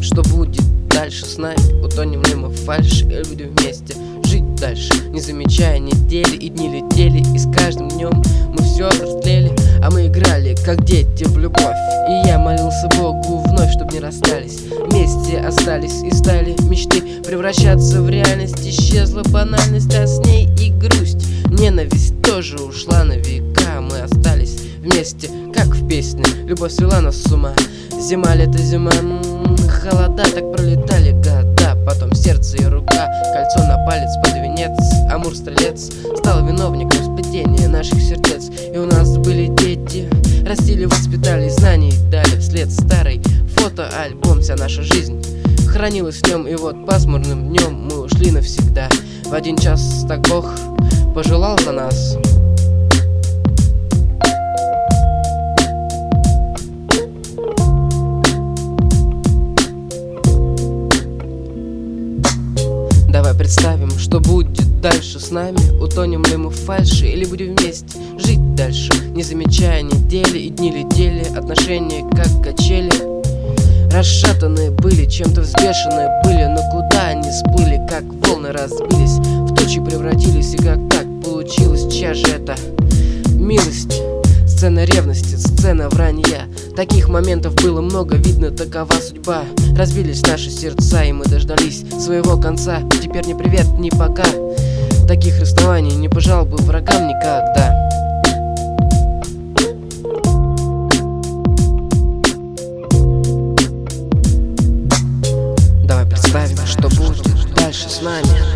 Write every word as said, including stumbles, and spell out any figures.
что будет дальше с нами. Утонем ли мы в фальши или будем вместе жить дальше, не замечая недели, и дни летели, и с каждым днем мы все взрослели. А мы играли, как дети, в любовь, и я молился Богу вновь, чтоб не расстались, вместе остались и стали мечты превращаться в реальность. Исчезла банальность, а с ней и грусть. Ненависть тоже ушла на века, мы остались вместе, как в песне. Любовь свела нас с ума. Зима, лето, зима, м-м, холода, так пролетали года. Потом сердце и рука, кольцо на палец под венец. Амур-стрелец стал виновником сплетения наших сердец. И у нас были дети, растили, воспитали, знаний дали вслед. Старый фотоальбом, вся наша жизнь хранилась в нем. И вот пасмурным днем мы ушли навсегда. В один час так Бог пожелал за нас. Давай представим, что будет дальше с нами. Утонем ли мы в фальши или будем вместе жить дальше, не замечая недели, и дни летели. Отношения как качели, расшатанные были, чем-то взбешенные были. Но куда они сплыли, как волны разбились, в тучи превратились. И как так получилось, чья же это милость? Сцена ревности, сцена вранья. Таких моментов было много, видно, такова судьба. Разбились наши сердца, и мы дождались своего конца. Теперь ни привет, ни пока. Таких расставаний не пожелал бы врагам никогда. Давай представим, что будет дальше с нами.